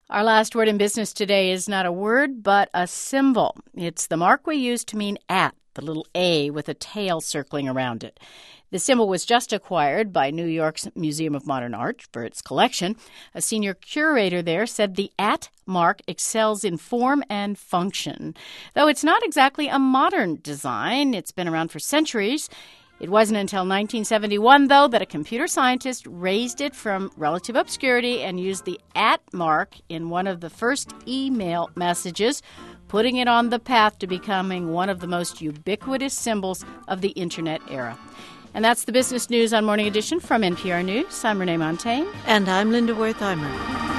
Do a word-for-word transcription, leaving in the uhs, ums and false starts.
Our last word in business today is not a word, but a symbol. It's the mark we use to mean at, the little A with a tail circling around it. The symbol was just acquired by New York's Museum of Modern Art for its collection. A senior curator there said the at mark excels in form and function. Though it's not exactly a modern design, it's been around for centuries. It wasn't until nineteen seventy-one, though, that a computer scientist raised it from relative obscurity and used the at mark in one of the first email messages, putting it on the path to becoming one of the most ubiquitous symbols of the Internet era. And that's the business news on Morning Edition from N P R News. I'm Renee Montagne. And I'm Linda Wertheimer.